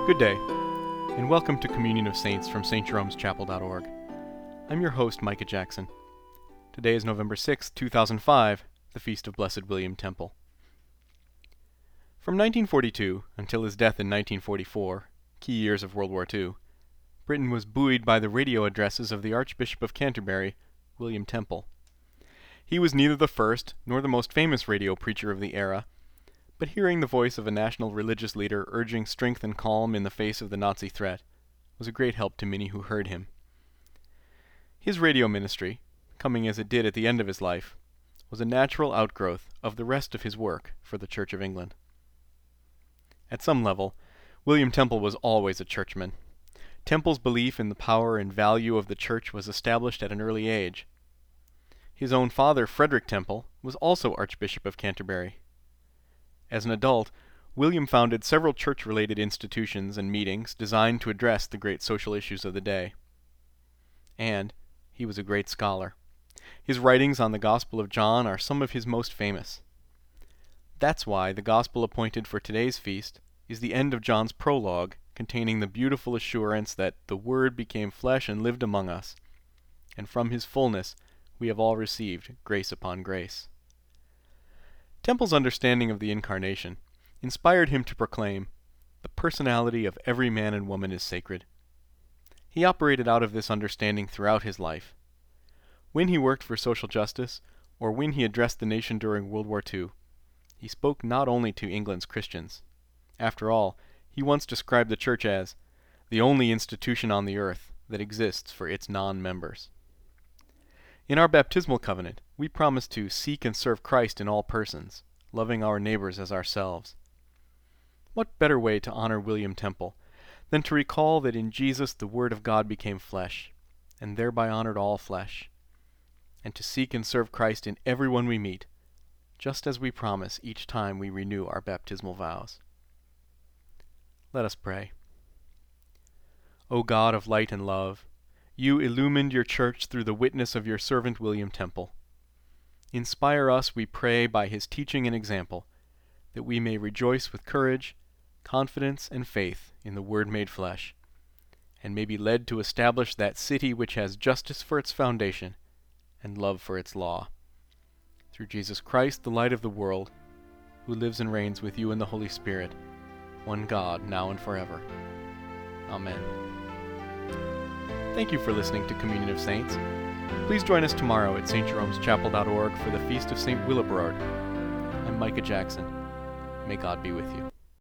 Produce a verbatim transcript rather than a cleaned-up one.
Good day, and welcome to Communion of Saints from Saint Jerome's Chapel dot org. I'm your host, Micah Jackson. Today is November sixth, two thousand five, the Feast of Blessed William Temple. From nineteen forty-two until his death in nineteen forty-four, key years of World War Two, Britain was buoyed by the radio addresses of the Archbishop of Canterbury, William Temple. He was neither the first nor the most famous radio preacher of the era, but hearing the voice of a national religious leader urging strength and calm in the face of the Nazi threat was a great help to many who heard him. His radio ministry, coming as it did at the end of his life, was a natural outgrowth of the rest of his work for the Church of England. At some level, William Temple was always a churchman. Temple's belief in the power and value of the Church was established at an early age. His own father, Frederick Temple, was also Archbishop of Canterbury. As an adult, William founded several church-related institutions and meetings designed to address the great social issues of the day. And he was a great scholar. His writings on the Gospel of John are some of his most famous. That's why the Gospel appointed for today's feast is the end of John's prologue, containing the beautiful assurance that the Word became flesh and lived among us, and from his fullness we have all received grace upon grace. Temple's understanding of the Incarnation inspired him to proclaim, "The personality of every man and woman is sacred." He operated out of this understanding throughout his life. When he worked for social justice, or when he addressed the nation during World War Two, he spoke not only to England's Christians. After all, he once described the Church as the only institution on the earth that exists for its non-members. In our baptismal covenant, we promise to seek and serve Christ in all persons, loving our neighbors as ourselves. What better way to honor William Temple than to recall that in Jesus the Word of God became flesh, and thereby honored all flesh, and to seek and serve Christ in everyone we meet, just as we promise each time we renew our baptismal vows. Let us pray. O God of light and love, you illumined your Church through the witness of your servant William Temple. Inspire us, we pray, by his teaching and example, that we may rejoice with courage, confidence, and faith in the Word made flesh, and may be led to establish that city which has justice for its foundation and love for its law. Through Jesus Christ, the light of the world, who lives and reigns with you in the Holy Spirit, one God, now and forever. Amen. Thank you for listening to Communion of Saints. Please join us tomorrow at Saint Jerome's Chapel dot org for the Feast of Saint Willibrord. I'm Micah Jackson. May God be with you.